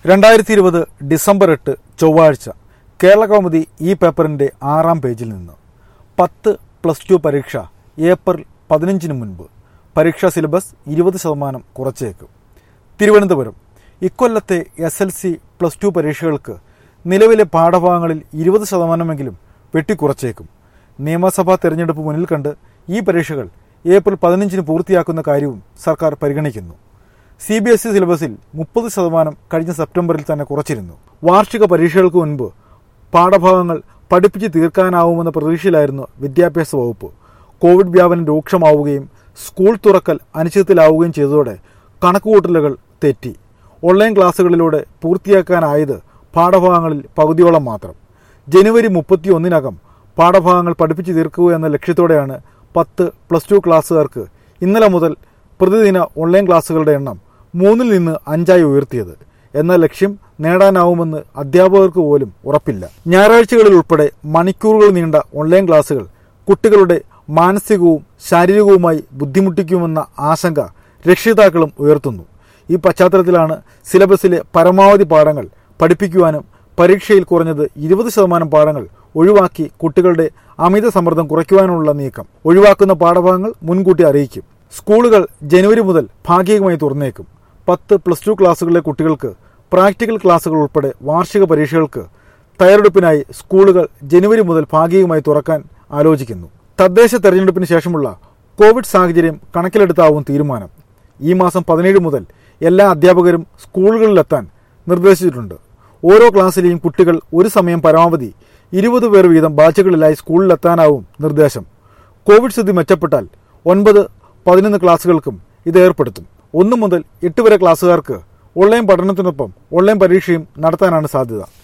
2020 December 8 ചൊവ്വാഴ്ച കേരള കൗമുദി ഈ പേപ്പറിന്റെ 6-ാം പേജിൽ നിന്ന് 10+2 പരീക്ഷ ഏപ്രിൽ 15 മുൻപ് പരീക്ഷാ സിലബസ് 20% കുറച്ചേക്കും. തിരുവനന്തപുരം ഇക്കൊല്ലത്തെ SLC+2 പരീക്ഷകൾക്ക് നിലവിലെ പാഠഭാഗങ്ങളിൽ 20% വെട്ടിക്കുറച്ചേക്കും. നിയമസഭാ തെരഞ്ഞെടുപ്പ് മുന്നിൽ കണ്ട് ഈ പരീക്ഷകൾ ഏപ്രിൽ 15 പൂർത്തിയാക്കുന്ന കാര്യവും സർക്കാർ പരിഗണിക്കുന്നു. CBSE സിലബസിൽ 30% കഴിഞ്ഞ സെപ്റ്റംബറിൽ തന്നെ കുറച്ചിരുന്നു. വാർഷിക പരീക്ഷകൾക്ക് മുൻപ് പാഠഭാഗങ്ങൾ പഠിപ്പിച്ച് തീർക്കാനാവുമെന്ന പ്രതീക്ഷയിലായിരുന്നു വിദ്യാഭ്യാസ വകുപ്പ്. കോവിഡ് വ്യാപനം രൂക്ഷമാവുകയും സ്കൂൾ തുറക്കൽ അനിശ്ചിതത്തിലാവുകയും ചെയ്തതോടെ കണക്കുകൂട്ടലുകൾ തെറ്റി. ഓൺലൈൻ ക്ലാസുകളിലൂടെ പൂർത്തിയാക്കാനായത് പാഠഭാഗങ്ങളിൽ പകുതിയോളം മാത്രം. ജനുവരി 31 പാഠഭാഗങ്ങൾ പഠിപ്പിച്ച് തീർക്കുക എന്ന ലക്ഷ്യത്തോടെയാണ് 10+2 ക്ലാസ്സുകാർക്ക് ഇന്നലെ മുതൽ പ്രതിദിന ഓൺലൈൻ ക്ലാസുകളുടെ എണ്ണം 3 നിന്ന് 5 ഉയർത്തിയത്. എന്ന ലക്ഷ്യം നേടാനാവുമെന്ന് അധ്യാപകർക്ക് പോലും ഉറപ്പില്ല. ഞായറാഴ്ചകളിൽ ഉൾപ്പെടെ മണിക്കൂറുകൾ നീണ്ട ഓൺലൈൻ ക്ലാസുകൾ കുട്ടികളുടെ മാനസികവും ശാരീരികവുമായി ബുദ്ധിമുട്ടിക്കുമെന്ന ആശങ്ക രക്ഷിതാക്കളും ഉയർത്തുന്നു. ഈ പശ്ചാത്തലത്തിലാണ് സിലബസിലെ പരമാവധി പാഠങ്ങൾ പഠിപ്പിക്കുവാനും പരീക്ഷയിൽ കുറഞ്ഞത് 20% പാഠങ്ങൾ ഒഴിവാക്കി കുട്ടികളുടെ അമിത സമ്മർദ്ദം കുറയ്ക്കുവാനുള്ള നീക്കം. ഒഴിവാക്കുന്ന പാഠഭാഗങ്ങൾ മുൻകൂട്ടി അറിയിക്കും. സ്കൂളുകൾ ജനുവരി മുതൽ ഭാഗികമായി തുറന്നേക്കും. 10+2 ക്ലാസുകളിലെ കുട്ടികൾക്ക് പ്രാക്ടിക്കൽ ക്ലാസുകൾ ഉൾപ്പെടെ വാർഷിക പരീക്ഷകൾക്ക് തയ്യാറെടുപ്പിനായി സ്കൂളുകൾ ജനുവരി മുതൽ ഭാഗികമായി തുറക്കാൻ ആലോചിക്കുന്നു. തദ്ദേശ തെരഞ്ഞെടുപ്പിന് ശേഷമുള്ള കോവിഡ് സാഹചര്യം കണക്കിലെടുത്താവും തീരുമാനം. ഈ മാസം 17 മുതൽ എല്ലാ അധ്യാപകരും സ്കൂളുകളിലെത്താൻ നിർദ്ദേശിച്ചിട്ടുണ്ട്. ഓരോ ക്ലാസ്സിലെയും കുട്ടികൾ ഒരു സമയം പരമാവധി 20 പേർ വീതം ബാച്ചുകളിലായി സ്കൂളിലെത്താനാവും നിർദ്ദേശം. കോവിഡ് സ്ഥിതി മെച്ചപ്പെട്ടാൽ 9-11 ക്ലാസുകൾക്കും ഇത് ഏർപ്പെടുത്തും. 1 മുതൽ 8 വരെ ക്ലാസ്സുകാർക്ക് ഓൺലൈൻ പഠനത്തിനൊപ്പം ഓൺലൈൻ പരീക്ഷയും നടത്താനാണ് സാധ്യത.